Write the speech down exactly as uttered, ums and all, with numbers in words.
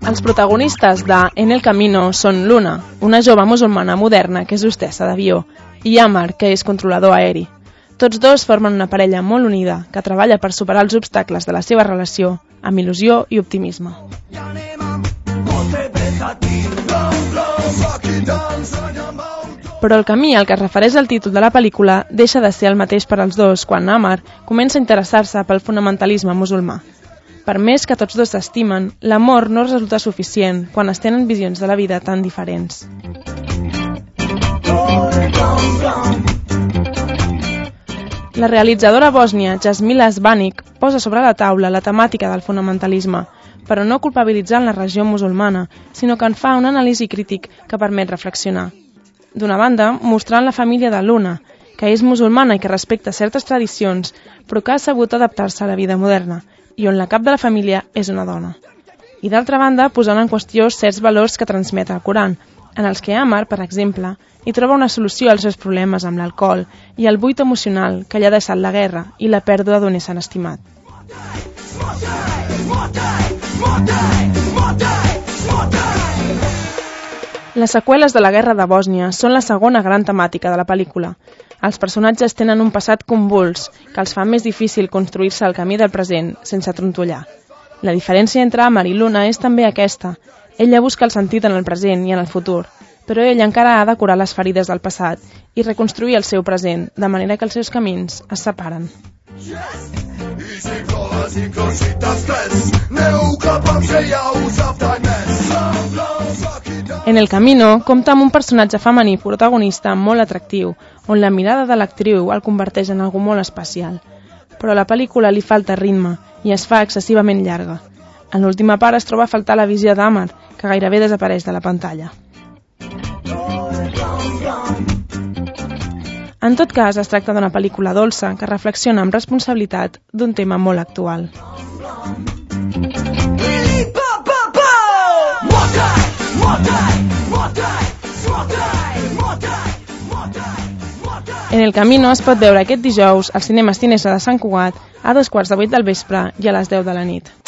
Els protagonistes de En el Camino són Luna, una jove musulmana moderna que és hostessa d'avió, i Amar, que és controlador aeri. Tots dos formen una parella molt unida que treballa per superar els obstacles de la seva relació amb il·lusió i optimisme. Però el camí al que es refereix el títol de la pel·lícula deixa de ser el mateix per als dos quan Amar comença a interessar-se pel fonamentalisme musulmà. Per més que tots dos s'estimen, l'amor no resulta suficient quan es tenen visions de la vida tan diferents. La realitzadora bòsnia Jasmila Zbanic posa sobre la taula la temàtica del fonamentalisme, però no culpabilitzant la regió musulmana, sinó que en fa un anàlisi crític que permet reflexionar. D'una banda, mostrant la família de Luna, que és musulmana i que respecta certes tradicions, però que ha sabut adaptar-se a la vida moderna, i on la cap de la família és una dona. I d'altra banda, posant en qüestió certs valors que transmet el Coran, en els que Amar, per exemple, hi troba una solució als seus problemes amb l'alcohol i el buit emocional que li ha deixat la guerra i la pèrdua d'un ésser estimat. Les seqüeles de la guerra de Bòsnia són la segona gran temàtica de la pel·lícula. Els personatges tenen un passat convuls que els fa més difícil construir-se el camí del present sense trontollar. La diferència entre Amar i Luna és també aquesta. Ella busca el sentit en el present i en el futur, però ell encara ha de curar les ferides del passat i reconstruir el seu present, de manera que els seus camins es separen. En el Camino compta amb un personatge femení protagonista molt atractiu, on la mirada de l'actriu el converteix en algú molt especial. Però a la pel·lícula li falta ritme i es fa excessivament llarga. En l'última part es troba a faltar la visió d'Amar, que gairebé desapareix de la pantalla. En tot cas, es tracta d'una pel·lícula dolça que reflexiona amb responsabilitat d'un tema molt actual. En el Camino es pot veure aquest dijous al cinema Cinesa de Sant Cugat a dos quarts de vuit del vespre i a les deu de la nit.